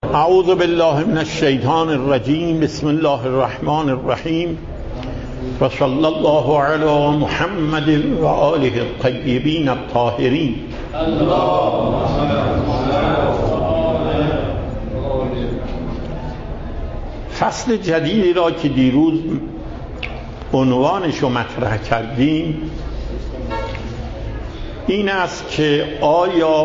اعوذ بالله من الشیطان الرجیم. بسم الله الرحمن الرحیم و صلی الله علی محمد و آله الطیبین الطاهرین. فصل جدیدی را که دیروز عنوانش رو مطرح کردیم این است که آیا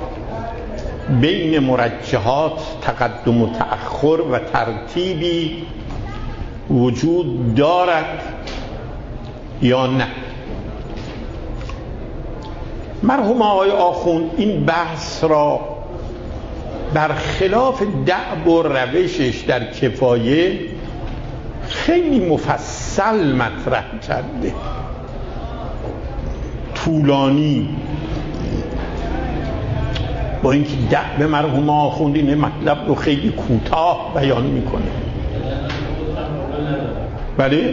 بین مرجحات تقدم و تأخر و ترتیبی وجود دارد یا نه؟ مرحوم آقای آخوند این بحث را برخلاف دأب و روشش در کفایه خیلی مفصل مطرح کرده، طولانی، با اینکه دأب مرحوم آخوند این مطلب رو خیلی کوتاه بیان میکنه. بله؟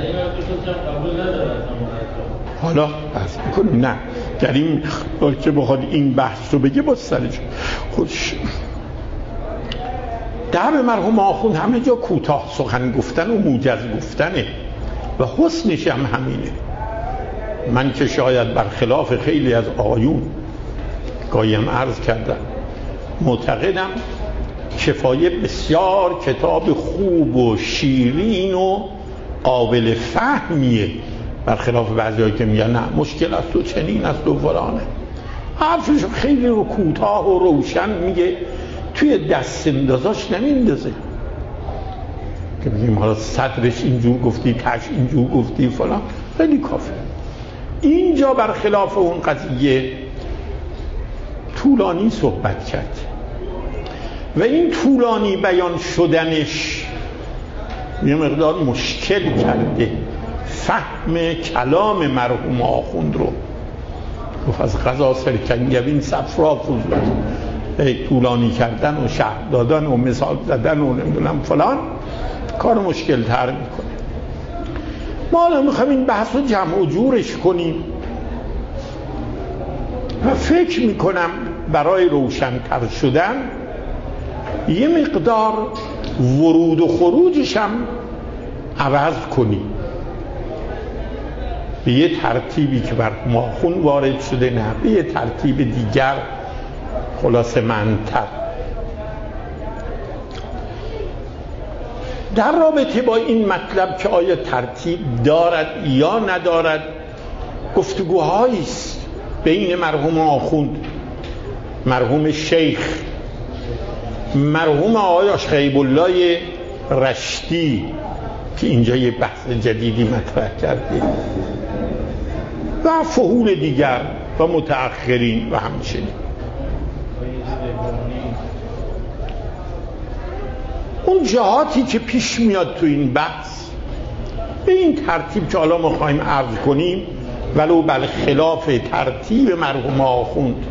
حالا بحث میکنیم نه در این که بخواد این بحث رو بگه باز سرش خودش. دأب مرحوم آخوند همه جا کوتاه سخن گفتن و موجز گفتنه و حسنش هم همینه. من که شاید برخلاف خیلی از آقایون گاهیم عرض کردم معتقدم کفایه بسیار کتاب خوب و شیرین و قابل فهمیه، برخلاف بعضی‌ها که میگن نه مشکل است و چنین است و فلانه. حرفش خیلی رو کوتاه و روشن میگه، توی دست اندازاش نمیندازه که بگیم حالا صدرش اینجور گفتی تش اینجور گفتی فلان، خیلی کافی. اینجا برخلاف اون قضیه طولانی صحبت کرد و این طولانی بیان شدنش یه مقدار مشکل کرده فهم کلام مرحوم آخوند رو. گفت از قضا سرکنگبین صفرا فضولت، طولانی کردن و شرح دادن و مثال زدن و نمیدونم فلان کار مشکل تر میکنه. ما حالا میخوایم این بحث رو جمع و جورش کنیم و فکر میکنم برای روشن‌تر شدن یه مقدار ورود و خروجش هم عوض کنیم به یه ترتیبی که بر ماخون وارد شده، نه به یه ترتیب دیگر خلاصه منتر. در رابطه با این مطلب که آیا ترتیب دارد یا ندارد گفتگوهایی است بین مرحوم آخوند، مرحوم شیخ، مرحوم آقای عاشقیب الله رشتی که اینجا یه بحث جدیدی مطرح کرده و فحول دیگر و متأخرین و همچنین. اون جهاتی که پیش میاد تو این بحث به این ترتیب که حالا ما خواهیم عرض کنیم ولو بالخلاف ترتیب مرحوم آخوند.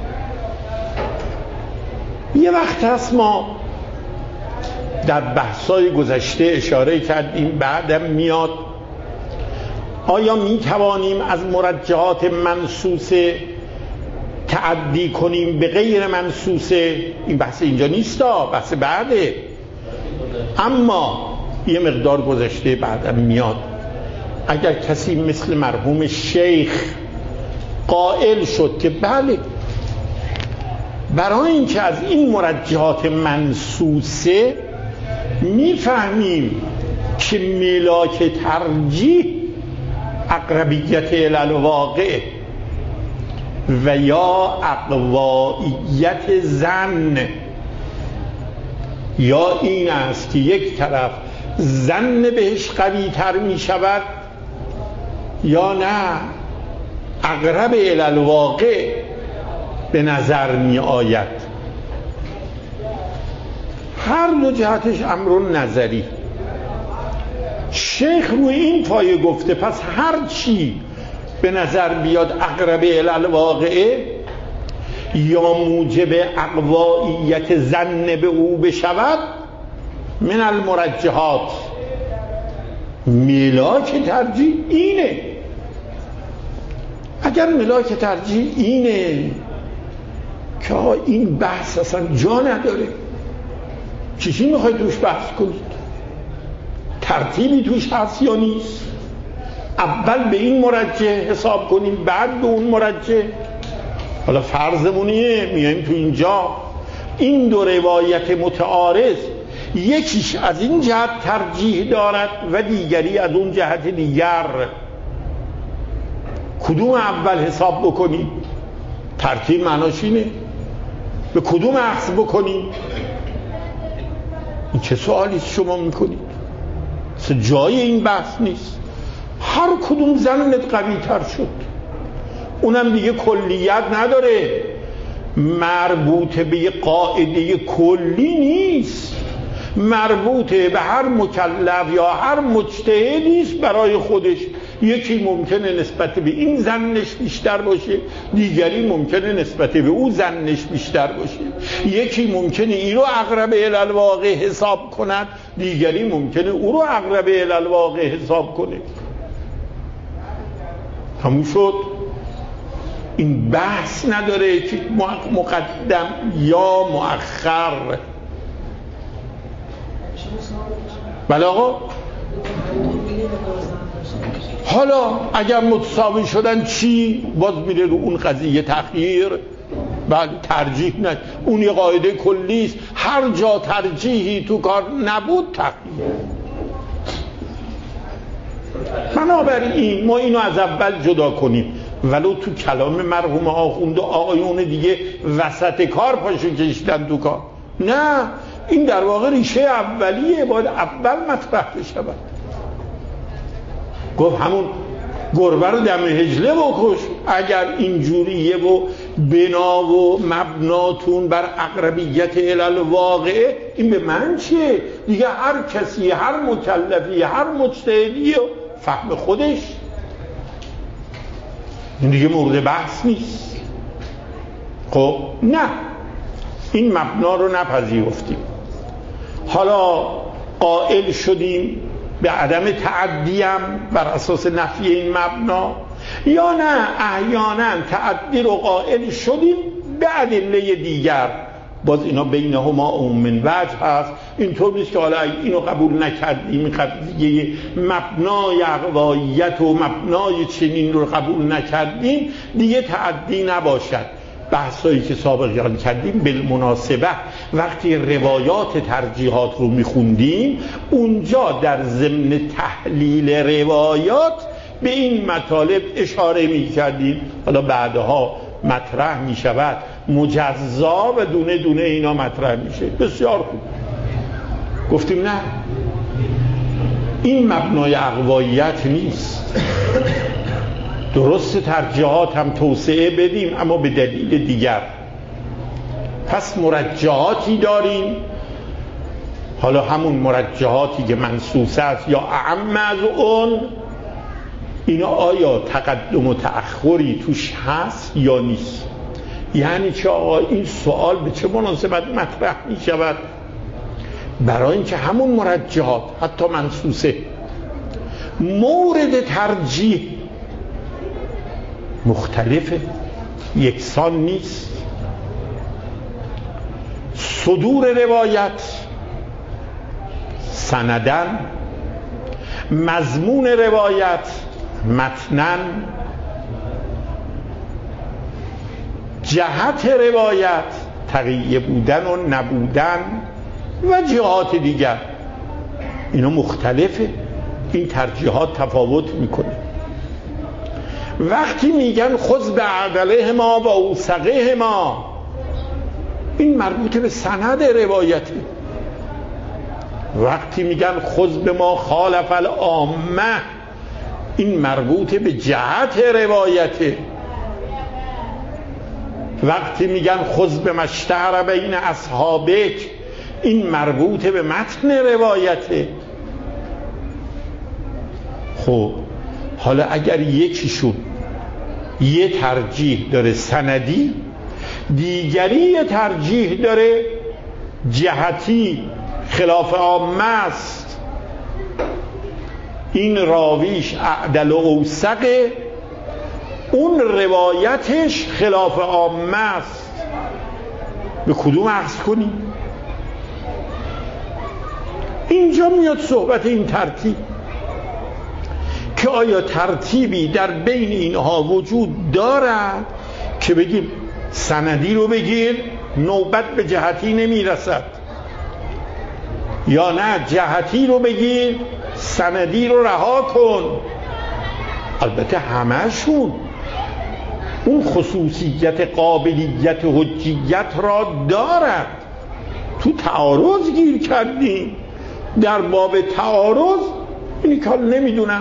یه وقت هست ما در بحث‌های گذشته اشاره کردیم بعدم میاد آیا می توانیم از مرجحات منصوصه تعدی کنیم به غیر منصوصه؟ این بحث اینجا نیستا، بحث بعده، اما یه مقدار گذشته بعدم میاد. اگر کسی مثل مرحوم شیخ قائل شد که بله برای اینکه از این مرجحات منصوصه میفهمیم که ملاک ترجیح اقربیت الالواقع و یا اقوائیت ظن، یا این است که یک طرف ظن بهش قوی تر می شود یا نه اقرب الالواقع به نظر می آید. هر دو جهتش امر نظری. شیخ روی این پایه گفته پس هر چی به نظر بیاد اقرب الالواقع یا موجب اقوائیت ظن به او بشود من المرجحات، ملاک ترجیح اینه. اگر ملاک ترجیح اینه که این بحث اصلا جا نداره، چیزی میخوای توش بحث کنید؟ ترتیبی توش هست یا نیست؟ اول به این مرجع حساب کنیم بعد به اون مرجع. حالا فرضمونیه میایم تو اینجا این دو روایت متعارض یکیش از این جهت ترجیح دارد و دیگری از اون جهت دیگر، کدوم اول حساب بکنیم؟ ترتیب معناش اینه، به کدوم اخذ بکنیم؟ این چه سوالی شما میکنید؟ جای این بحث نیست. هر کدوم ظنت قوی تر شد، اونم دیگه کلیت نداره، مربوط به یه قاعده کلی نیست، مربوط به هر مکلف یا هر مجتهدی است برای خودش. یکی ممکنه نسبت به این ظنش بیشتر باشه، دیگری ممکنه نسبت به او ظنش بیشتر باشه. یکی ممکنه این رو اقرب الی الواقع حساب کند، دیگری ممکنه او رو اقرب الی الواقع حساب کنه. همون شد. این بحث نداره که مقدم یا مؤخر. بله آقا، حالا اگر متساوی شدن چی؟ باز میره رو اون قضیه تخییر. بله ترجیح نه، اون یه قاعده کلی است، هر جا ترجیحی تو کار نبود تخییر. بنابراین ما اینو از اول جدا کنیم، ولو تو کلام مرحوم آخوند و آقایون دیگه وسط کار پاشو کشیدن تو کار. نه، این در واقع ریشه اولیه، باید اول مطرح بشود. گفت همون گربه رو دم هجله بکش اگر اینجوریه و بنا و مبناتون بر اقربیت الی الواقع. این به من چیه؟ دیگه هر کسی، هر مکلفی، هر مجتهدی و فهم خودش، این دیگه مورد بحث نیست. خب نه، این مبنا رو نپذیرفتیم. حالا قائل شدیم به عدم تعدیم بر اساس نفی این مبنا، یا نه احیانا تعدی رو قائل شدیم به ادله دیگر، باز اینا بینهما من وجه هست. اینطور نیست که حالا اینو قبول نکردیم قضیه مبنای اقوایت و مبنای چنین رو قبول نکردیم دیگه تعدی نباشد. بحثایی که سابقا کردیم بالمناسبه وقتی روایات ترجیحات رو میخوندیم اونجا در ضمن تحلیل روایات به این مطالب اشاره میکردیم. حالا بعدها مطرح میشود مجزا و دونه دونه اینا مطرح میشه. بسیار خوب. گفتیم نه، این مبنای اقوایت نیست. درست ترجیحات هم توسعه بدیم اما به دلیل دیگر. پس مرجحاتی داریم، حالا همون مرجحاتی که منصوص است یا اعم از اون، اینا آیا تقدم و تأخری توش هست یا نیست؟ یعنی چه آقا این سوال به چه مناسبت مطرح می شود؟ برای اینکه همون مرجحات حتی منصوصه مورد ترجیح مختلفه، یکسان نیست. صدور روایت سندن، مضمون روایت متنن، جهت روایت تقیه بودن و نبودن و جهات دیگر، اینا مختلفه. این ترجیحات تفاوت میکنه. وقتی میگن خذ به عدله ما و اوثقه ما، این مربوط به سند روایته. وقتی میگن خذ به ما خالف العامه، این مربوط به جهت روایته. وقتی میگن خذ به مشتهر بین اصحابک، این مربوط به متن روایته. خب حالا اگر یکیشون یه ترجیح داره سندی، دیگری یه ترجیح داره جهتی خلاف عامه است، این راویش اعدل و اوثقه، اون روایتش خلاف عامه است، به کدوم اخذ کنیم؟ اینجا میاد صحبت این ترتیب که آیا ترتیبی در بین اینها وجود دارد که بگیم سندی رو بگیر نوبت به جهتی نمیرسد، یا نه جهتی رو بگیر سندی رو رها کن. البته همه‌شون اون خصوصیت قابلیت حجیت را دارد. تو تعارض گیر کردیم، در باب تعارض اینی که نمیدونم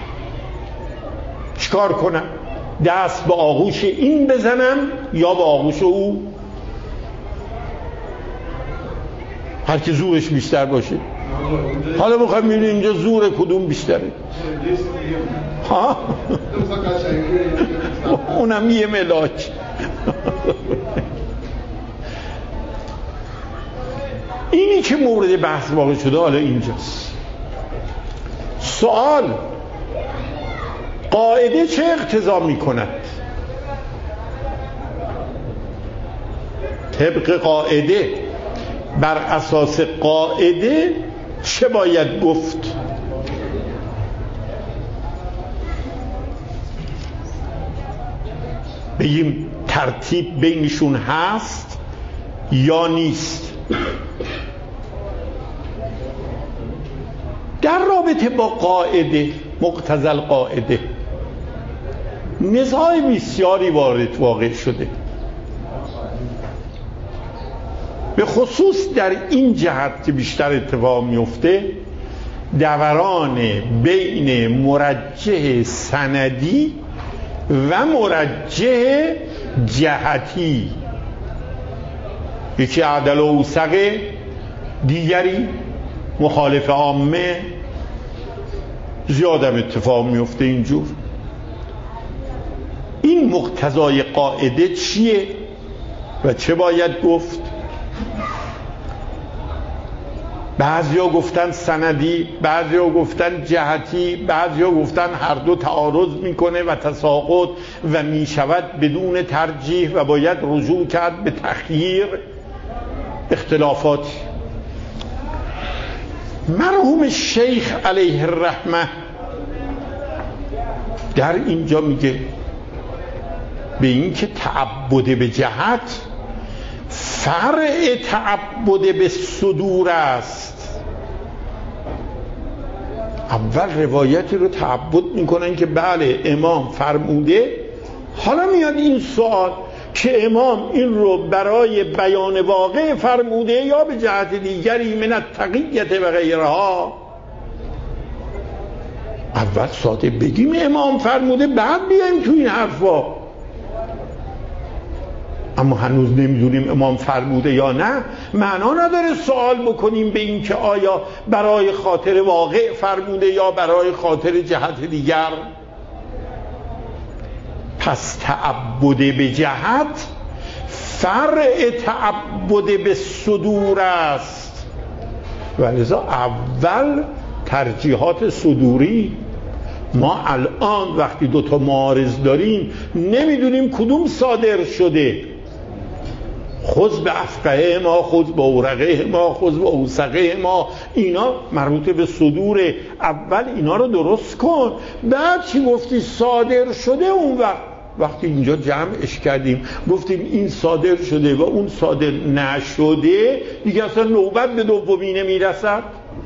چیکار کنم، دست به آغوش این بزنم یا به آغوش او، هر کی زورش بیشتر باشه. حالا میخوایم ببینیم اینجا زور کدوم بیشتره. ها اونم یه ملاک. اینی که مورد بحث واقع شده حالا اینجاست. سوال قاعده چه اقتضا میکند؟ طبق قاعده، بر اساس قاعده چه باید گفت؟ بگیم ترتیب بینشون هست یا نیست؟ در رابطه با قاعده، مقتضی القاعده، نزاع بسیاری وارد واقع شده، به خصوص در این جهت که بیشتر اتفاق میفته، دوران بین مرجح سندی و مرجح جهتی. یکی عدل و اوثقه، دیگری مخالف عامه. زیادم اتفاق میفته اینجور. این مقتضای قاعده چیه و چه باید گفت؟ بعضیا گفتن سندی، بعضیا گفتن جهتی، بعضیا گفتن هر دو تعارض میکنه و تساقط و میشود بدون ترجیح و باید رجوع کرد به تخییر. اختلافات. مرحوم شیخ علیه الرحمه در اینجا میگه به این که تعبد به جهت فرع تعبد به صدور است. اول روایتی رو تعبد میکنن که بله امام فرموده، حالا میاد این سوال که امام این رو برای بیان واقع فرموده یا به جهت دیگری من التقیت و غیرها. اول ساده بگیم امام فرموده، بعد بیایم تو این حرفا. اما هنوز نمیدونیم امام فرموده یا نه، معنا نداره سوال بکنیم به این که آیا برای خاطر واقع فرموده یا برای خاطر جهت دیگر. پس تعبد به جهت فرع تعبد به صدور است، ولذا اول ترجیحات صدوری. ما الان وقتی دوتا معارض داریم نمیدونیم کدوم صادر شده، خذ به افقه ما، خذ به اورقه ما، خذ به اوثقه ما، اینا مربوط به صدور. اول اینا رو درست کن، بعد چی گفتی صادر شده. اون وقتی اینجا جمعش کردیم گفتیم این صادر شده و اون صادر نشده، دیگه اصلا نوبت به دومی نمیرسد.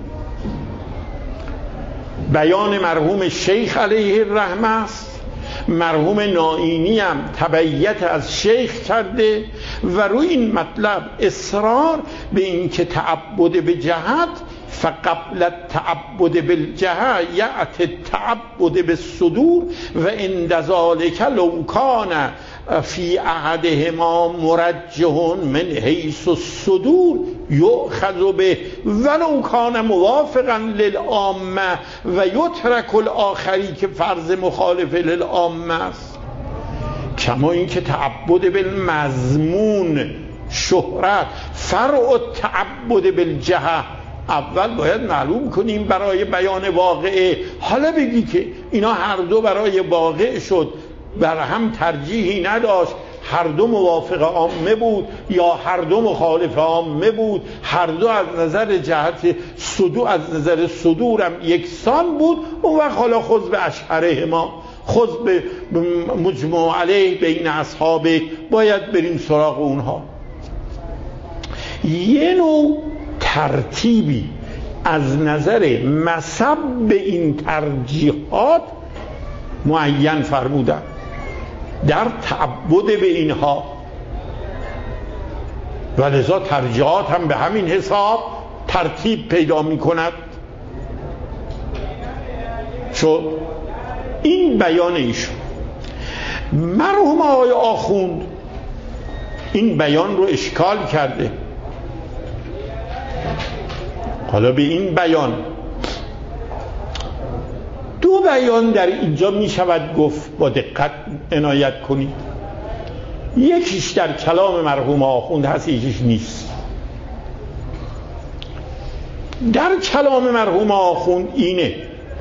بیان مرحوم شیخ علیه الرحمه است. مرحوم نائینی هم تبعیت از شیخ کرده و روی این مطلب اصرار به این که تعبد به جهت فقبل التعبد بالجهه یأتی التعبد بالصدور و عند ذلک لو کان فی احدهما مرجح من حیث الصدور یؤخذ به ولو کان موافقا للعامه و یترک الاخری که فرض مخالف للعامه است. کما این که تعبد بالمضمون شهرت فرع التعبد بالجهه. اول باید معلوم کنیم برای بیان واقعه. حالا بگی که اینا هر دو برای واقع شد، بر هم ترجیحی نداشت، هر دو موافق عامه بود یا هر دو مخالف عامه بود، هر دو از نظر جهت صدور، از نظر صدورم یکسان بود، اون وقت حالا خذ به اشهره ما، خذ به مجموع علیه بین اصحابه، باید بریم سراغ اونها. یه نوع ترتیبی از نظر مصب این ترجیحات معین فرمودن در تعبد به اینها، و لذا ترجیحات هم به همین حساب ترتیب پیدا می کند. شد این بیان ایشون. مرحوم آقای آخوند این بیان رو اشکال کرده. حالا به این بیان، دو بیان در اینجا می شود گفت، با دقت عنایت کنید. یکیش در کلام مرحوم آخوند هست، یکیش نیست. در کلام مرحوم آخوند اینه: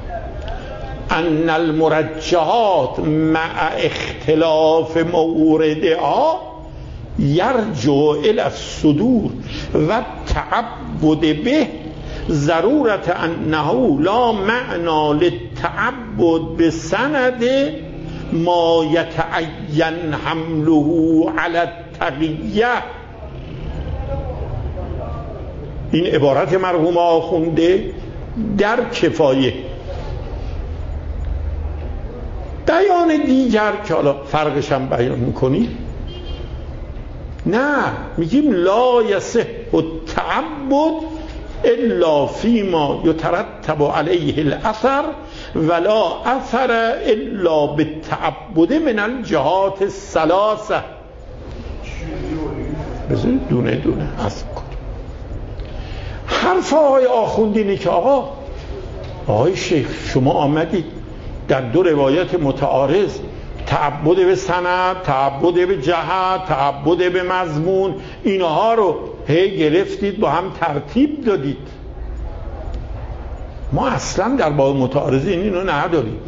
ان المرجحات مع اختلاف موردها یرجع الی الصدور و تعبد به ضرورت انه لا معنی للتعبد بسند ما یتعین حمله علی التقیه. این عبارت مرحوم آخونده در کفایه. بیان دیگر که حالا فرقش هم بیان میکنی، نه، میگیم لا یصح التعبد الا فیما یترتب علیه الاثر ولا اثر الا بالتعبد من الجهات الثلاثه. بذارید دونه دونه حسب کنیم. حرف آقای آخوندی اینه که آقای شیخ شما آمدید در دو روایت متعارض، تعبد به سند، تعبد به جهت، تعبد به مضمون، اینها رو هی گرفتید با هم ترتیب دادید. ما اصلا در باب متعارضین اینو نداریم.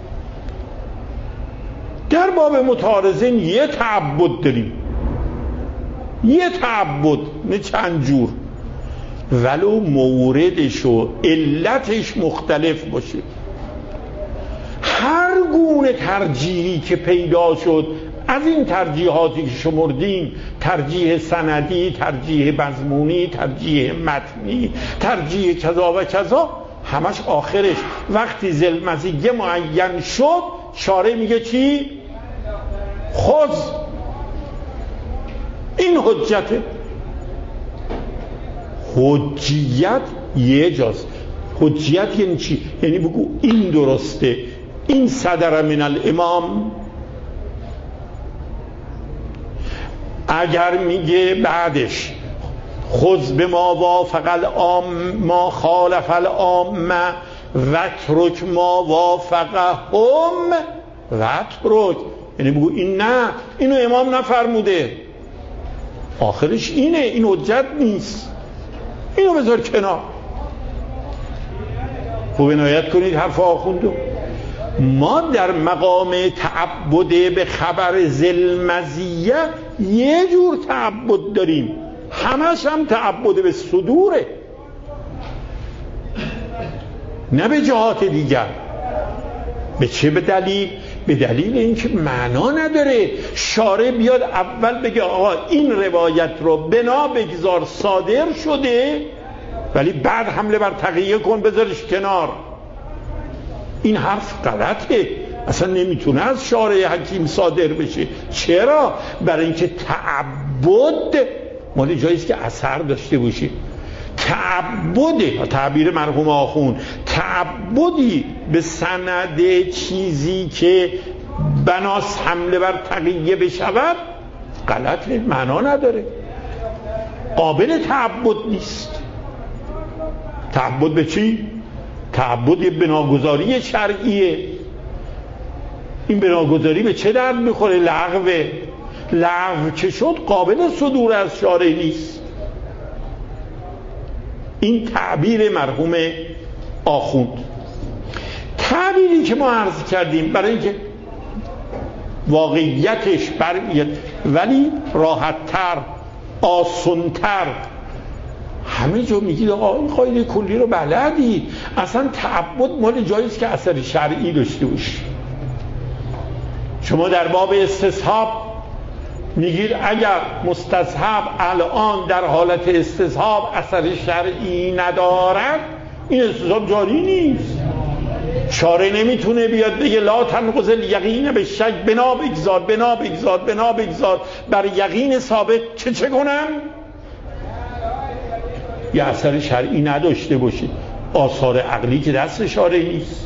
در باب متعارضین یه تعبد داریم، یه تعبد، نه چند جور، ولو موردش و علتش مختلف باشه. هر گونه ترجیحی که پیدا شد از این ترجیحاتی که شمردیم، ترجیح سندی، ترجیح مضمونی، ترجیح متنی، ترجیح کذا و کذا، همش آخرش وقتی ذوالمزیه معین شد شارع میگه چی؟ خذ. این حجته. حجیت یه جاست. حجیت یعنی چی؟ یعنی بگو این درسته، این صدر من الامام. اگر میگه بعدش خذ به ما وافق العام ما خالف العامه وترک ما وافقهم وترک، یعنی بگو این نه، اینو امام نفرموده، آخرش اینه، این حجت نیست، اینو بذار کنار. خوب عنایت کنید حرف آخوندو. ما در مقام تعبد به خبر ذوالمزیه یه جور تعبد داریم، همش هم تعبد به صدوره، نه به جهات دیگر. به چه به دلیل؟ به دلیل اینکه معنا نداره شارع بیاد اول بگه آقا این روایت رو بنا بگذار صادر شده، ولی بعد حمله بر تقیه کن بذارش کنار. این حرف غلطه، اصلا نمیتونه از شارع حکیم صادر بشه. چرا؟ برای اینکه تعبد مال جاییست که اثر داشته باشه. تعبد، تعبیر مرحوم آخوند، تعبدی به سند چیزی که بناس حمله بر تقیه بشود غلطه، معنا نداره، قابل تعبد نیست. تعبد به چی؟ تعبد بناگذاری شرعیه. این بناگذاری به چه درد میخوره؟ لغوه. لغو که شد قابل صدور از شارع نیست. این تعبیر مرحوم آخوند. تعبیری که ما عرض کردیم برای اینکه واقعیتش ولی راحت‌تر، آسان‌تر. همه جا میگید آقا این قاعده کلی رو بلدی، اصلا تعبد مال جاییست که اثر شرعی داشته باشه. شما در باب استصحاب میگید اگر مستصحب الان در حالت استصحاب اثر شرعی ندارد، این استصحاب جاری نیست. شارع نمیتونه بیاد بگه لا تنقض الیقین بالشک، بنا بگذار بر یقین ثابت چه کنم؟ یه اثر شرعی نداشته باشه. آثار عقلی که دست شارع نیست.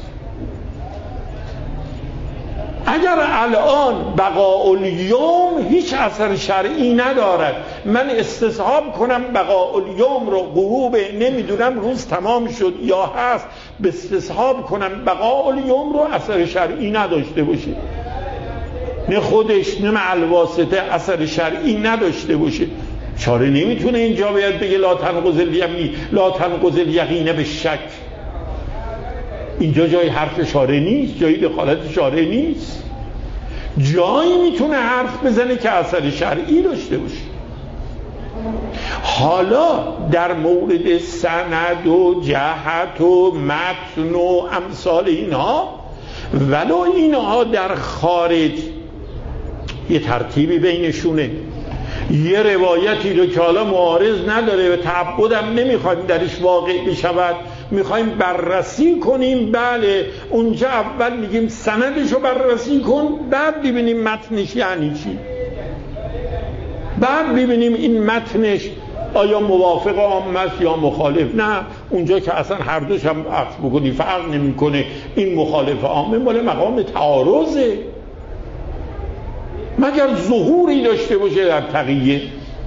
اگر الان بقاء الیوم هیچ اثر شرعی ندارد، من استصحاب کنم بقاء الیوم رو، غروب نمیدونم روز تمام شد یا هست، به استصحاب کنم بقاء الیوم رو، اثر شرعی نداشته باشه، نه خودش نه مع الواسطه اثر شرعی نداشته باشه، شارع نمیتونه اینجا بیاد بگه لا تنقض الیقین بالشک. اینجا جای حرف شارع نیست، جایی دخالت شارع نیست. جایی میتونه حرف بزنه که اثر شرعی داشته باشه. حالا در مورد سند و جهت و متن و امثال اینها، ولو اینها در خارج یه ترتیبی بینشونه، یه روایتی رو که حالا معارض نداره و تعبدم نمیخوایم درش واقع بشود، میخوایم بررسی کنیم، بله اونجا اول میگیم سندشو بررسی کن، بعد ببینیم متنش یعنی چی، بعد ببینیم این متنش آیا موافق عامه است یا مخالف. نه، اونجا که اصلا هر دوش هم عکس بکنی فرق نمیکنه، این مخالف عامه مال مقام تعارضه، مگر ظهوری داشته باشه در تقیه.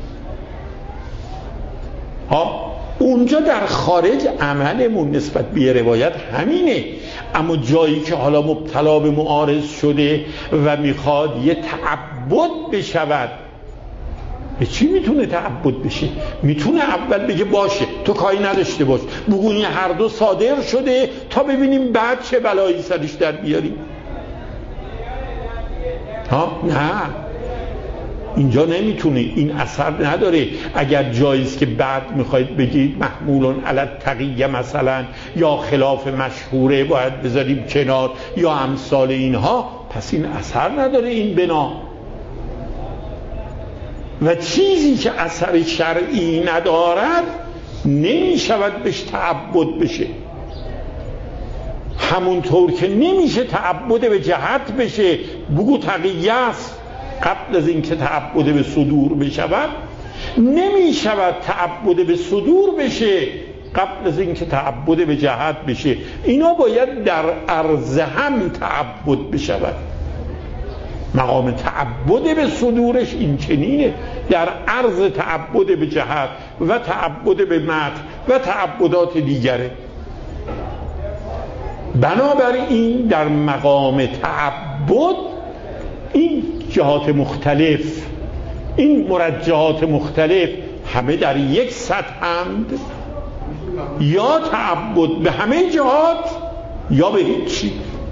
اونجا در خارج عملمون نسبت به روایت همینه، اما جایی که حالا مبتلا به معارض شده و میخواد یه تعبد بشود، به چی میتونه تعبد بشه؟ میتونه اول بگه باشه تو کاری نداشته باش، بگو این هر دو صادر شده تا ببینیم بعد چه بلایی سرش در بیاریم. نه، اینجا نمیتونه، این اثر نداره. اگر جاییست که بعد میخواید بگید محمولون علی التقیه مثلا، یا خلاف مشهوره باید بذاریم کنار، یا امثال اینها، پس این اثر نداره این بنا. و چیزی که اثر شرعی ندارد نمیشود بهش تعبد بشه، همونطور که نمیشه تعبد به جهت بشه. بگو تقیه است قبل از این که تعبد به صدور بشود، نمیشود تعبد به صدور بشه قبل از این که تعبد به جهت بشه. اینا باید در عرض هم تعبد بشود. مقام تعبد به صدورش این چنینه، در عرض تعبد به جهت و تعبد به متن و تعبدات دیگره. بنابراین در مقام تعبد این جهات مختلف، این مرجحات مختلف همه در یک سطحند، یا تعبد به همه جهات یا به هیچی.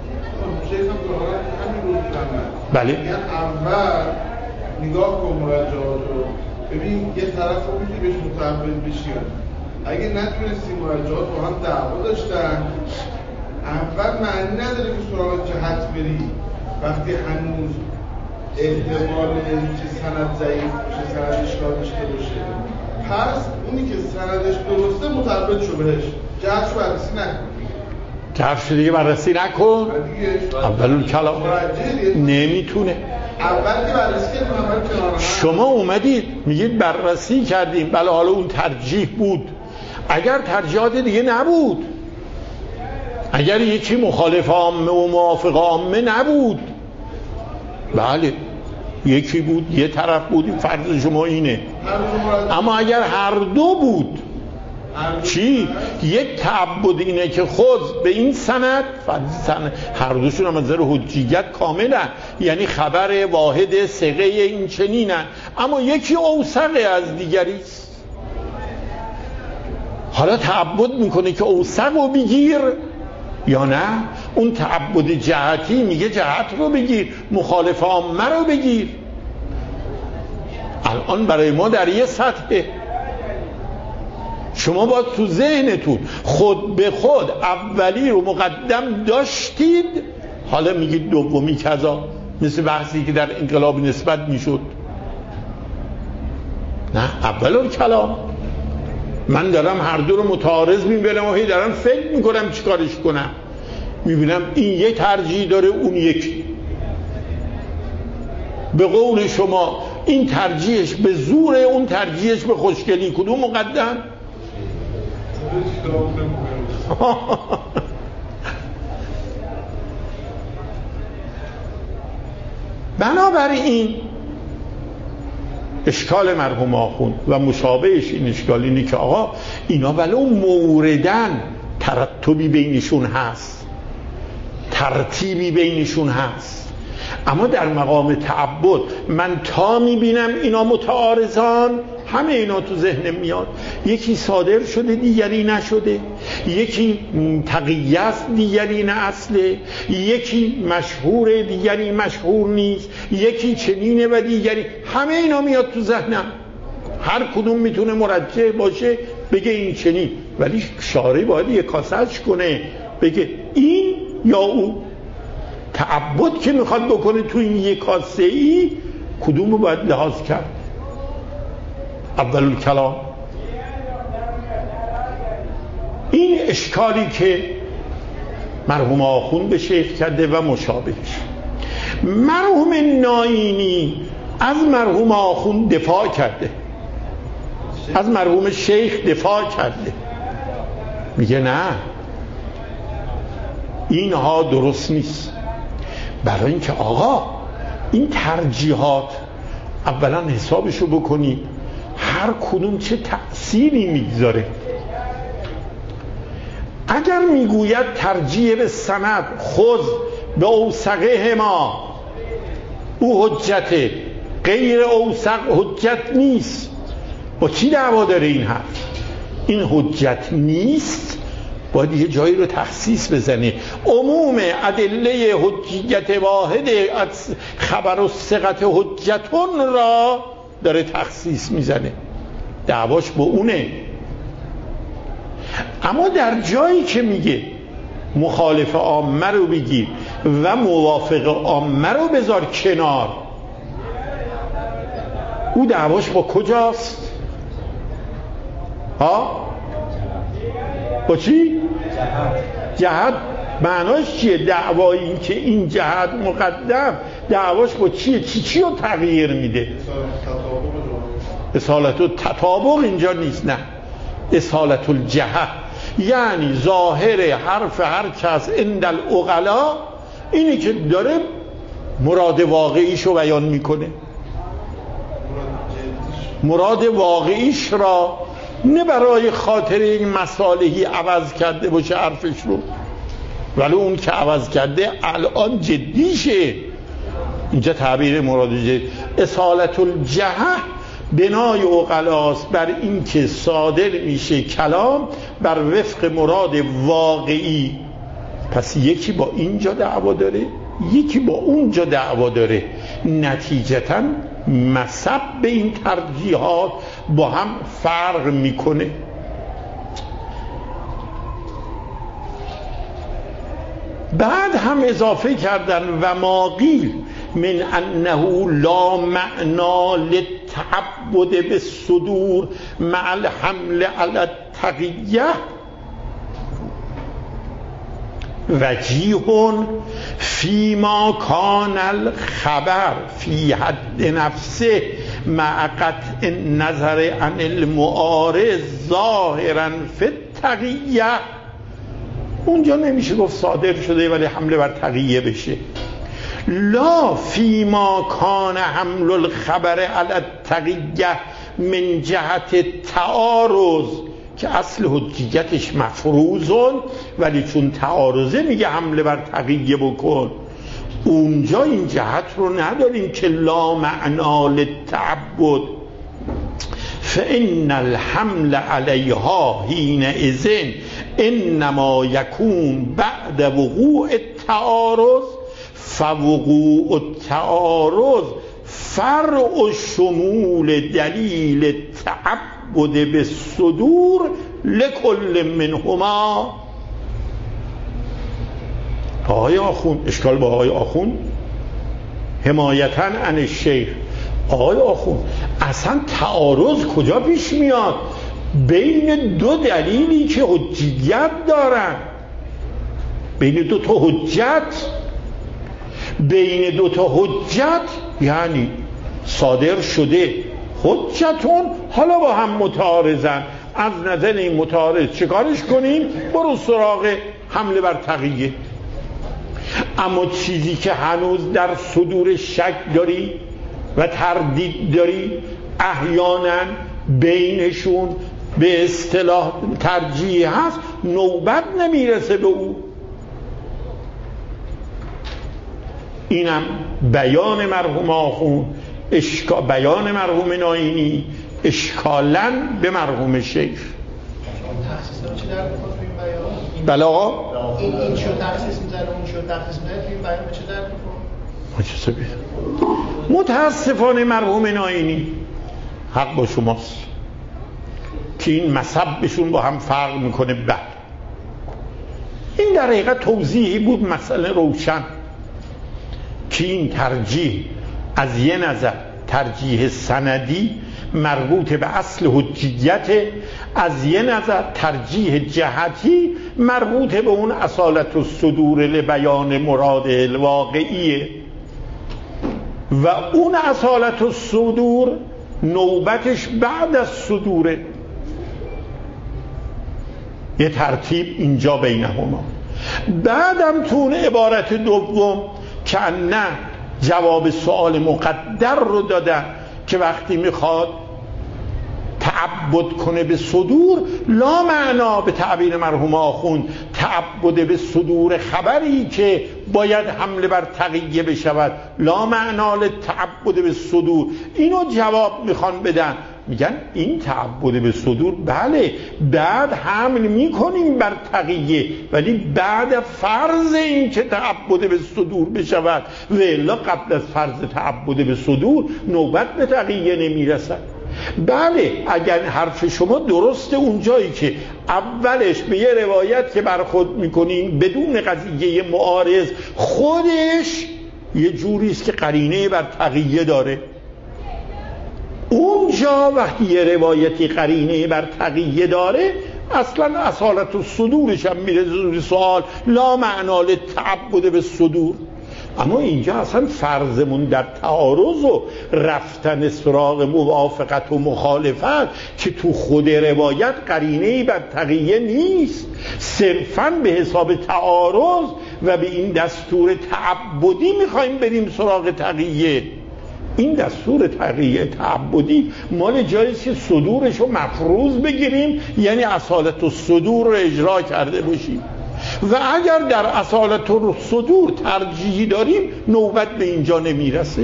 بله، اول نگاه کن مرجحات رو، ببین یه طرف رو میتونی بهش متعبد بشی. اگه نتونستی مرجحات با هم دعوا داشتن، اول معنی نداره که سراغ جهت بری وقتی هنوز احتمال اینکه سند ضعیف باشه، سند اشکال داشته باشه. پس اونی که سندش درسته متعبد شو بهش، جهتش رو بررسی نکن. جهتش دیگه بررسی نکن. اولون کلام نمیتونه. اول که بررسی کنم شما اومدید میگید بررسی کردیم، بله حالا اون ترجیح بود. اگر ترجیحات دیگه نبود، اگر یکی مخالف عامه و موافق عامه نبود، بله یکی بود، یه طرف بود، فرض شما اینه. اما اگر هر دو بود، چی؟ یک تعبد اینه که خود به این سند، هر دوشون هم از نظر حجیت کاملا، یعنی خبر واحد ثقه این چنینن، اما یکی اوثقه از دیگریست. حالا تعبد میکنه که اوثق رو بگیر یا نه؟ اون تعبد جهتی میگه جهت رو بگیر، مخالف عامه رو بگیر. الان برای ما در یه سطحه. شما باید تو ذهنتون خود به خود اولی رو مقدم داشتید، حالا میگید دومی کذا، مثل بحثی که در انقلاب نسبت میشد. نه، اول کلام من دارم هر دو رو متعارض میبینم و هی دارم فکر میکنم چیکارش کنم، میبینم این یک ترجیح داره اون یکی. به قول شما این ترجیحش به زور، اون ترجیحش به خوشگلی، کدوم مقدم؟ بنابراین اشکال مرحوم آخوند و مشابهش این اشکال اینه که آقا اینا ولو موردن ترتبی بینشون هست، ترتیبی بینشون هست، اما در مقام تعبد من تا میبینم اینا متعارضان، همه اینا تو ذهنم میاد. یکی صادر شده دیگری نشده، یکی تقیه است دیگری نه اصله، یکی مشهوره دیگری مشهور نیست، یکی چنینه و دیگری، همه اینا میاد تو ذهنم. هر کدوم میتونه مرجح باشه بگه این چنین، ولی شارع باید یک کاسه‌اش کنه بگه این یا او. تعبد که میخواد بکنه تو این یک کاسه ای، کدوم رو باید لحاظ کرد؟ اول کلام. این اشکالی که مرحوم آخوند به شیخ کرده و مشابهش. مرحوم ناینی از مرحوم آخوند دفاع کرده، از مرحوم شیخ دفاع کرده، میگه نه اینها درست نیست. برای اینکه آقا این ترجیحات اولا حسابشو بکنی هر کدوم چه تأثیری میگذاره. اگر میگوید ترجیح به سند خود به اوثقه ما او حجته، غیر اوثق حجت نیست، با چی دعوا داره این حرف؟ این حجت نیست، باید یه جایی رو تخصیص بزنه. عموم ادله حجیت واحد خبر و ثقت حجتون را داره تخصیص میزنه، دعواش با اونه. اما در جایی که میگه مخالف عامه رو بگیر و موافق عامه رو بذار کنار، او دعواش با کجاست؟ ها؟ با چی؟ جهت. معناش چیه؟ دعوای این که این جهت مقدم، دعواش با چیه؟ چی رو تغییر میده؟ اصالت التطابق اینجا نیست، نه، اصالت الجهت، یعنی ظاهر حرف هر کس عند العقلا اینی که داره مراد واقعیشو بیان میکنه، مراد واقعیش را، نه برای خاطر این مصالحی عوض کرده باشه حرفش رو، ولی اون که عوض کرده الان جدیشه. اینجا تعبیر مراد جدی. اصالت الجهت بنای عقلاست بر این که صادر میشه کلام بر وفق مراد واقعی. پس یکی با اینجا دعوا داره، یکی با اونجا دعوا داره، نتیجتاً مصب به این ترجیحات با هم فرق میکنه. بعد هم اضافه کردن و ما قیل من انه لا معنا للتعبد بالصدور مع الحمل على التقیه وجیه فیما کان الخبر فی حد نفسه مع قطع النظر عن المعارض ظاهرا فی التقیه. اونجا نمیشه گفت صادر شده ولی حمله بر تقیه بشه. لا فیما کان حمل الخبر علی التقیه من جهت تعارض، که اصل حجیتش مفروضون ولی چون تعارضه میگه حمله بر تقیه بکن. اونجا این جهت رو نداریم که لا معنا للتعبد، فإن الحمل علیها حینئذ انما یکون بعد وقوع التعارض، فوقوع التعارض فرع شمول دلیل تعبد به صدور لکل منهما. آقای آخوند، اشکال با آقای آخوند، حمایتاً عن الشیخ. آقای آخوند اصلا تعارض کجا پیش میاد بین دو دلیلی که حجیت دارن؟ بین دو تا حجت، بین دو تا حجت یعنی صادر شده حجتون، حالا با هم متعارضن، از نظر این متعارض چیکارش کنیم؟ برو سراغ حمله بر تقیه. اما چیزی که هنوز در صدور شک داری و تردید داری، احیانا بینشون به اصطلاح ترجیح هست، نوبت نمیرسه به او. اینم بیان مرحوم آخوند، بیان مرحوم ناینی اشکالاً به مرحوم شیخ. تخصیص داره چه در میخواد تو این بیان؟ بله آقا؟ این شو تخصیص میزنه، اون شو تخصیص میزنه، تو این بیان به چه در میخواد؟ متاسفانه مرحوم ناینی حق با شماست که این مذهبشون با هم فرق میکنه. بعد این در حقیقت توضیحی بود مسئله روشن که این ترجیح از یه نظر ترجیح سندی مربوط به اصل حجیت، از یه نظر ترجیح جهتی مربوط به اون اصالت الصدور لبیان مراد الواقعیه، و اون اصالت الصدور نوبتش بعد از صدوره. یه ترتیب اینجا بینهما. بعدم تو اون عبارت دوم که نه جواب سوال مقدر رو دادن که وقتی میخواد تعبد کنه به صدور، لا معنا به تعبیر مرحوم آخوند تعبد به صدور خبری که باید حمله بر تقیه بشود، لا معنا لتعبد به صدور. اینو جواب میخوان بدن، میگن این تعبد به صدور بله بعد حمل میکنیم بر تقیه، ولی بعد فرض این که تعبد به صدور بشود، و الا قبل از فرض تعبد به صدور نوبت به تقیه نمیرسد. بله اگر حرف شما درسته اونجایی که اولش به یه روایت که برخورد میکنین بدون قضیه معارض خودش یه جوریست که قرینه بر تقیه داره، اونجا وقتی یه روایتی قرینه بر تقیه داره اصلا اصالت و صدورش هم میره زیر سوال، لا معنا للتعبد به صدور. اما اینجا اصلا فرضمون در تعارض و رفتن سراغ موافقت و مخالفت که تو خود روایت قرینه‌ای بر تقیه نیست، صرفاً به حساب تعارض و به این دستور تعبدی میخوایم بریم سراغ تقیه. این دستور تقیه تعبدی مال جاییست که صدورش رو مفروض بگیریم، یعنی اصالت الصدور رو اجرا کرده باشیم، و اگر در اصالت الصدور ترجیحی داریم نوبت به اینجا نمیرسه.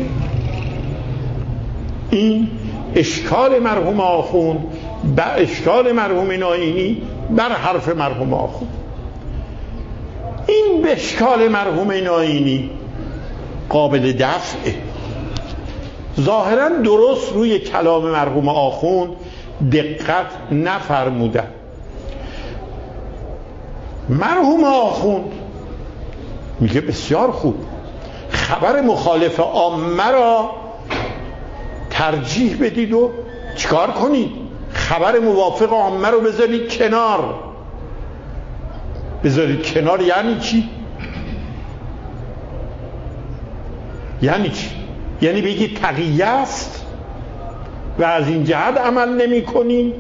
این اشکال مرحوم آخوند با اشکال مرحوم ناینی بر حرف مرحوم آخوند. این به اشکال مرحوم ناینی قابل دفعه، ظاهرا درست روی کلام مرحوم آخوند دقت نفرمودن. مرحوم آخوند میگه بسیار خوب، خبر مخالف عامه را ترجیح بدید و چیکار کنید؟ خبر موافق عامه رو بذارید کنار. بذارید کنار یعنی چی؟ یعنی چی؟ یعنی بگید تقیه است و از این جهت عمل نمی کنیم؟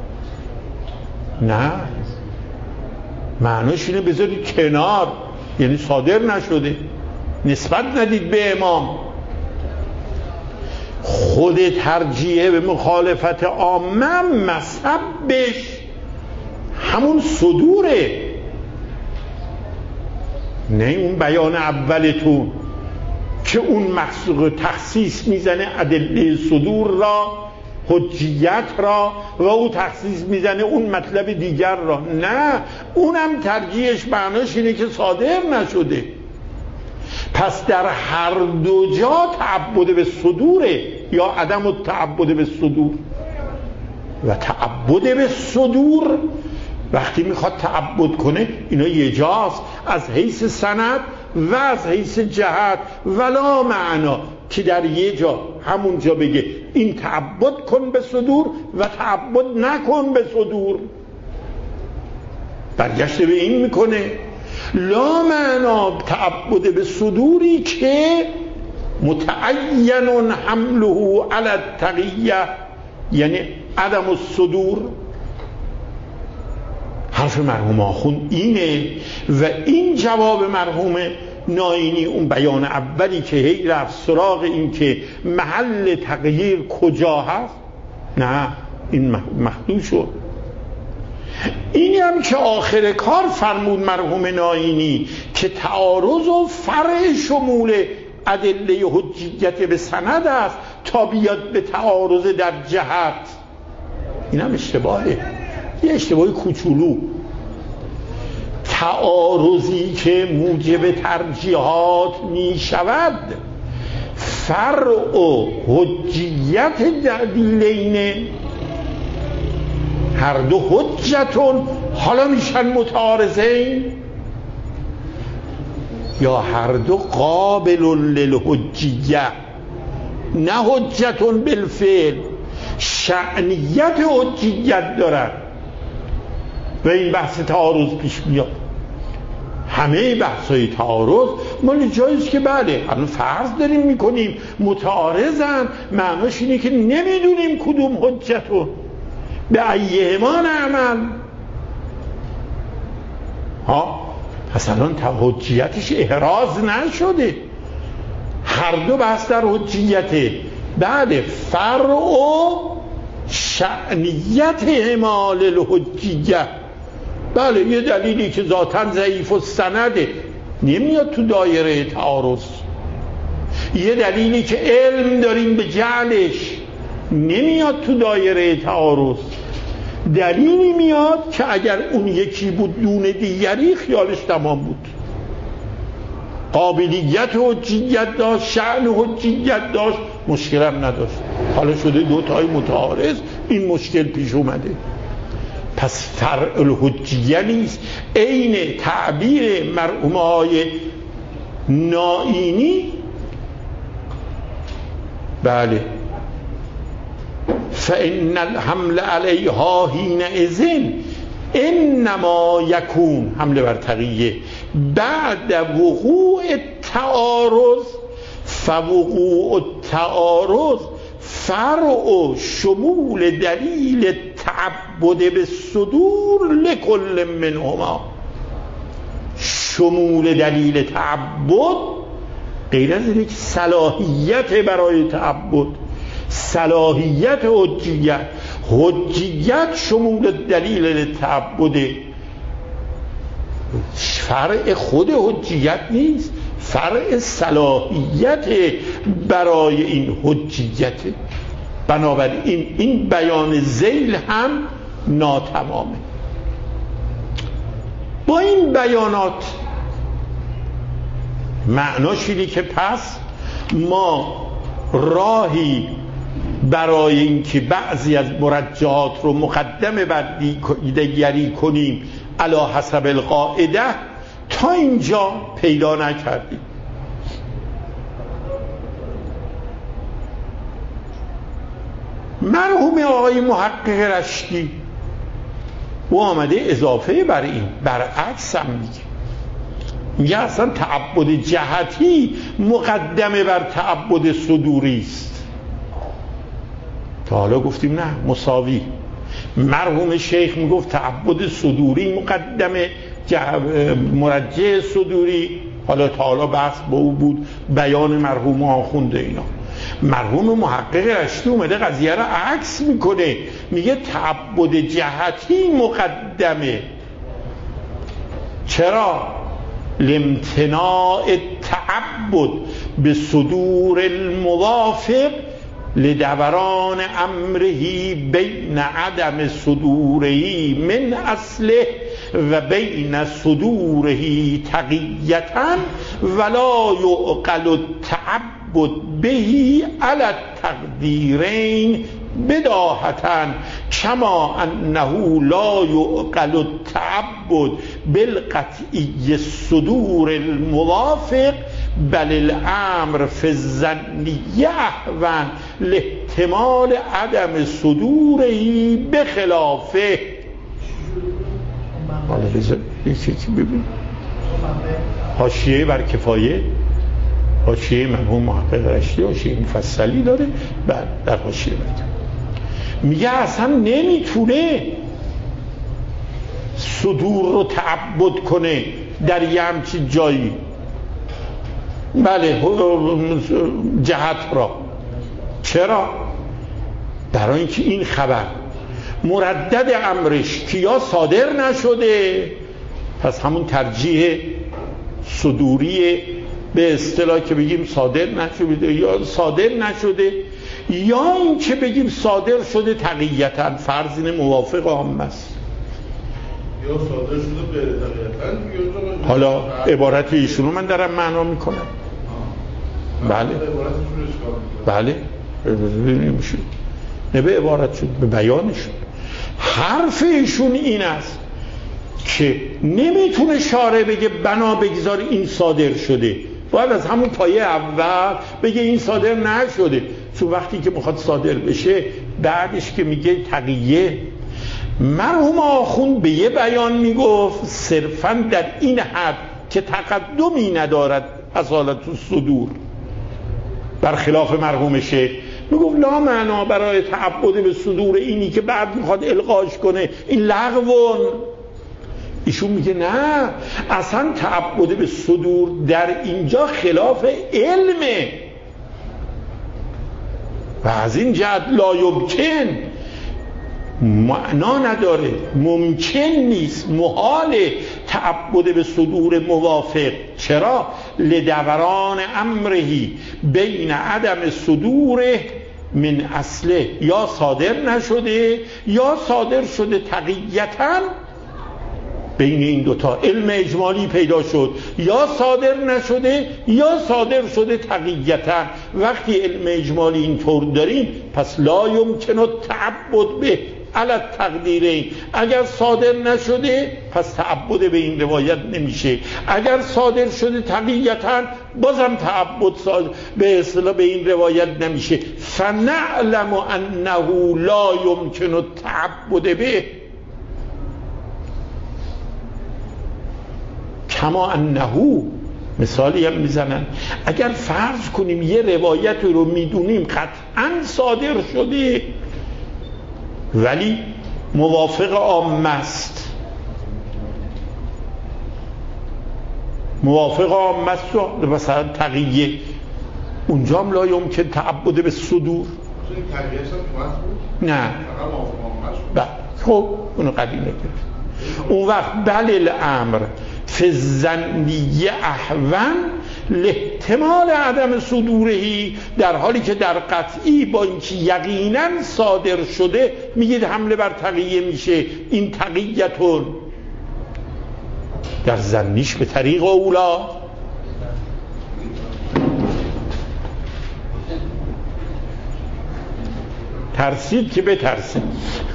نه، معناش اینه بذارید کنار، یعنی صادر نشده، نسبت ندید به امام. خود ترجیح به مخالفت عامه مذهبش همون صدوره، نه اون بیان اولتون که اون مقصود تخصیص میزنه ادله صدور را، حجیت را، و او تخصیص میزنه اون مطلب دیگر را. نه، اونم ترجیحش معناش اینه که صادر نشده. پس در هر دو جا تعبد به صدوره یا عدم التعبد به صدور. و تعبد به صدور وقتی میخواد تعبد کنه اینا یه جاست، از حیث سند و از حیث جهت، ولا معنا که در یه جا همون جا بگه این تعبد کن به صدور و تعبد نکن به صدور، برگشت به این میکنه. لا معنا تعبد به صدوری که متعین حمله علی التقیه، یعنی عدم الصدور. حرف مرحوم آخوند اینه و این جواب مرحوم ناینی اون بیان اولی که هی رفت سراغ این که محل تغییر کجا هست، نه این محدود شد. اینی هم که آخر کار فرمود مرحوم ناینی که تعارض و فرع شمول ادله حجیت به سند است تا بیاد به تعارض در جهت. این هم اشتباهه، یه اشتباه کوچولو. تعارضی که موجب ترجیحات می شود فرع و حجیت دلیلین، هر دو حجتون حالا میشن متعارضین یا هر دو قابل للحجیه، نه حجتون بالفعل، شأنیت حجیت دارن و این بحث تعارض پیش میاد. همه بحثای تعارض مال جاییست که بله الان فرض داریم میکنیم متعارضن، معناش اینه که نمیدونیم کدوم حجتون به ایهما نعمل. پس الان حجیتش احراز نشده، هر دو بحث در حجیته. بله فرع و شأنیت اعمال الحجیه، بله یه دلیلی که ذاتاً ضعیف و سنده نمیاد تو دایره تعارض، یه دلیلی که علم داریم به جعلش نمیاد تو دایره تعارض، دلیلی میاد که اگر اون یکی بود دون دیگری خیالش تمام بود، قابلیت حجیت داشت، شأن حجیت داشت، مشکل هم نداشت. حالا شده دو تای متعارض، این مشکل پیش اومده. پس فرع الحجیه نیست. عین تعبیر مرحوم های ناینی، بله فإن الحمل علیها حینئذ انما یکون، حمله بر تقیه، بعد وقوع التعارض، فوقوع التعارض فرع شمول دلیل تعبد به صدور لکل منهما. شمول دلیل تعبد غیر از یک صلاحیت برای تعبد، صلاحیت حجیت، حجیت شمول دلیل تعبد، فرع خود حجیت نیست، فرع صلاحیت برای این حجیت. بنابراین این بیان ذیل هم ناتمامه. با این بیانات معناش اینه که پس ما راهی برای اینکه بعضی از مرجحات رو مقدم بر دیگری کنیم علی حسب القاعده تا اینجا پیدا نکردیم. مرحوم آقای محقق رشتی او آمده اضافه بر این برعکس هم میگه اصلا تعبد جهتی مقدمه بر تعبد صدوری است. تا حالا گفتیم نه، مساوی. مرحوم شیخ میگفت تعبد صدوری مقدمه مرجع صدوری. حالا تا حالا بحث با او بود بیان مرحوم آخونده اینا. مرحوم محقق رشتی اومده قضیه را عکس میکنه، میگه تعبد جهتی مقدمه. چرا؟ لامتناع التعبد به صدور الموافق لدوران امرهی بین عدم صدورهی من اصله و بین صدوره تقیتا ولا یعقل التعبد به علی التقدیرین بداهتا کما انه لا یعقل التعبد بالقطعی الصدور الموافق بل الامر فی الظنی احون لاحتمال عدم صدوره بخلافه. حالا بذار یه چیزی ببین. حاشیه بر کفایه، حاشیه مرحوم محقق رشتی حاشیه مفصلی داره. بعد در حاشیه میگه اصلا نمیتونه صدور رو تعبد کنه در یه همچین جایی، بله جهت را. چرا؟ برای اینکه این خبر مردد امرش که یا صادر نشده، پس همون ترجیح صدوری به اصطلاح که بگیم صادر نشده یا صادر نشده، یا این که بگیم صادر شده تقییتا، فرض اینه موافق عامه است، یا صادر شده غیر تقییتا. حالا عبارت ایشونو من دارم معنا میکنم. بله بله نمیشه، نه به عبارت شد، به بیانشون. حرف ایشون این است که نمیتونه شارع بگه بنا بگذار این صادر شده، باید از همون پایه اول بگه این صادر نشده، چون وقتی که میخواد صادر بشه بعدش که میگه تقیه. مرحوم آخوند به یه بیان میگفت صرفا در این حد که تقدمی ندارد اصالت الصدور، برخلاف مرحوم شیخ میگفت لا معنا برای تعبد به صدور اینی که بعد میخواد الغاش کنه، این لغوون. ایشون میگه نه، اصلا تعبد به صدور در اینجا خلاف علمه و از این جهت لا یمکن، معنا نداره، ممکن نیست، محاله تعبد به صدور موافق. چرا؟ لدوران امرهی بین عدم صدوره من اصله، یا صادر نشده یا صادر شده تقییتا. بین این دوتا علم اجمالی پیدا شد، یا صادر نشده یا صادر شده تقییتا. وقتی علم اجمالی اینطور داریم پس لا یمکن التعبد به علی التقدیرین. اگر صادر نشده پس تعبد به این روایت نمیشه، اگر صادر شده تقییتا بازم تعبد به اصطلاح به این روایت نمیشه. فنعلم انه لا یمکن التعبد به کما انه. مثالی هم میزنن، اگر فرض کنیم یه روایت رو میدونیم قطعا صادر شده ولی موافق عامه است، موافق عامه است مثلا تقیه، اونجا هم لا یمکن تعبد به صدور. نه خب اونو قدیمه کرد. اون وقت بل الامر فی الظنی احون لاحتمال عدم صدورهی، در حالی که در قطعی با اینکه یقینا صادر شده میگید حمله بر تقیه میشه، این تقییتون در ظنیش به طریق اولا. ترسید که بترسید.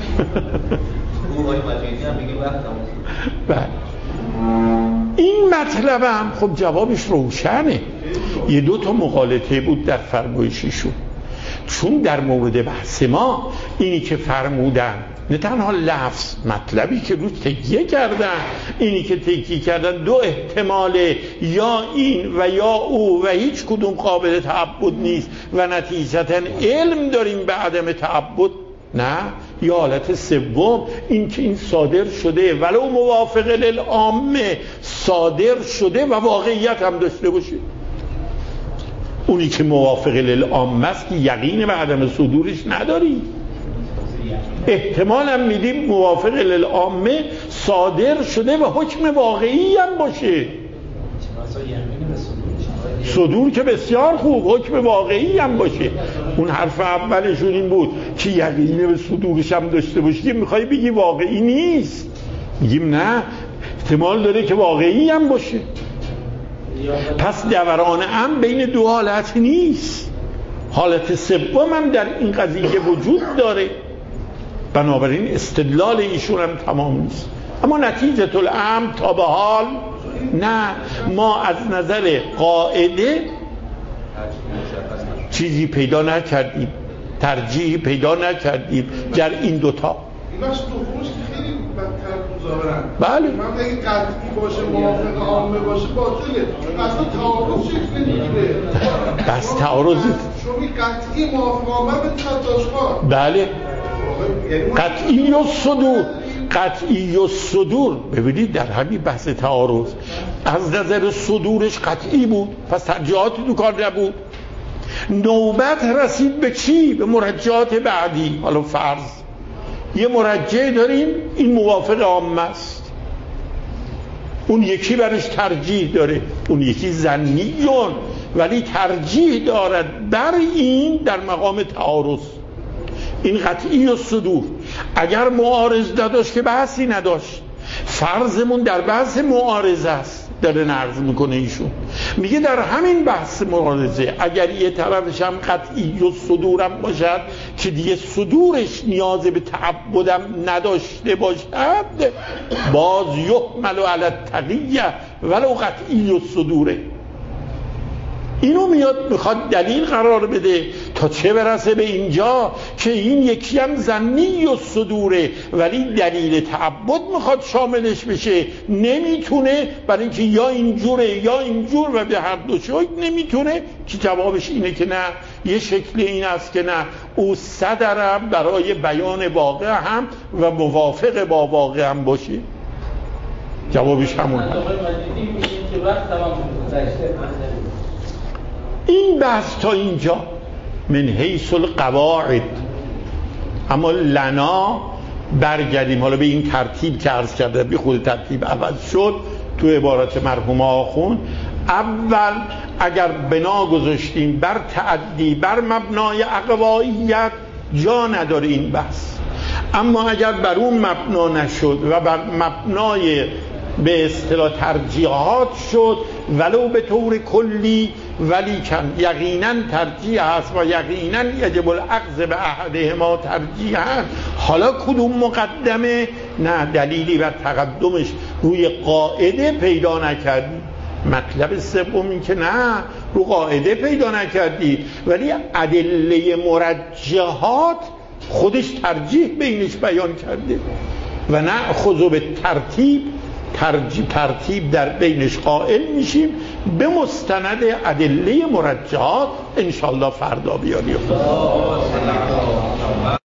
این مطلبم خب جوابش روشنه. یه دو تا مغالطه بود در فرمایششون، چون در مورد بحث ما اینی که فرمودن نه تنها لفظ، مطلبی که روش تکیه کردن، اینی که تکیه کردن دو احتماله، یا این و یا او و هیچ کدوم قابل تعبد نیست و نتیجتاً علم داریم به عدم تعبد. نه، یا حالت سوم این که این صادر شده ولو موافق للعامه صادر شده و واقعیت هم داشته باشه. اونی که موافق للعامه است که یقین به عدم صدورش نداری، احتمال هم میدیم موافق للعامه صادر شده و حکم واقعی هم باشه. صدور که بسیار خوب، حکم واقعی هم باشه. اون حرف اولشون این بود که یقین به صدورش هم داشته باشی، میخوای بگی واقعی نیست. میگیم نه، احتمال داره که واقعی هم باشه. پس دوران امر بین دو حالت نیست، حالت سوم هم در این قضیه وجود داره. بنابراین استدلال ایشون هم تمام نیست. اما نتیجه الامر تا به حال نه، ما از نظر قاعده چیزی پیدا نکردیم، ترجیحی پیدا نکردیم در این دوتا. این بخش دومش خیلی بدتر مزاورن. بله. من اگه قطعی باشه، موافق عامه باشه، باطله. اصلا تعارض شکل نمیگیره. بس تعارض شما قطعی موافق عامه به تداشکار. بله. قطعی و صدور، قطعی و صدور. ببینید در همین بحث تعارض از نظر صدورش قطعی بود، پس ترجیحاتی تو کار نبود. نوبت رسید به چی؟ به مرجعات بعدی. حالا فرض یه مرجع داریم این موافق عامه است، اون یکی برش ترجیح داره، اون یکی ظنیون ولی ترجیح دارد بر این در مقام تعارض. این قطعی و صدور. اگر معارض نداشت که بحثی نداشت. فرضمون در بحث معارضه است، داره نقض میکنه ایشون. میگه در همین بحث معارضه اگر یه طرفش هم قطعی و صدورم باشد که دیگه صدورش نیاز به تعبدم نداشته باشد، باز یحمل علی التقیه ولو قطعی و صدوره. اینو میخواد دلیل قرار بده تا چه برسه به اینجا که این یکی هم ظنی و صدوره ولی دلیل تعبد میخواد شاملش بشه، نمیتونه، برای اینکه یا اینجوره یا اینجور و به هر دو شکل نمیتونه. که جوابش اینه که نه، یه شکل این است که نه، او صدر برای بیان واقع هم و موافق با واقع هم باشه. جوابش همون هست. این بحث تا اینجا من حیث القواعد. اما لنا برگردیم حالا به این ترتیب که عرض کرده، بی خود ترتیب عوض شد تو عبارت مرحوم آخوند. اول اگر بنا گذاشتیم بر تعدی بر مبنای عقوائیت جا نداره این بحث، اما اگر بر اون مبنا نشد و بر مبنای به اصطلاح ترجیحات شد ولو به طور کلی، ولی کن یقینا ترجیح هست و یقینا یجب الاخذ به احدهما ترجیحا. حالا کدوم مقدمه؟ نه، دلیلی بر تقدمش روی قاعده پیدا نکردی. مطلب سوم این که نه، رو قاعده پیدا نکردی ولی ادله مرجحات خودش ترجیح بینش بیان کرده. و نه خذو به ترتیب در بینش قائل میشیم به مستند ادله مرجحات. انشالله فردا بیاریم.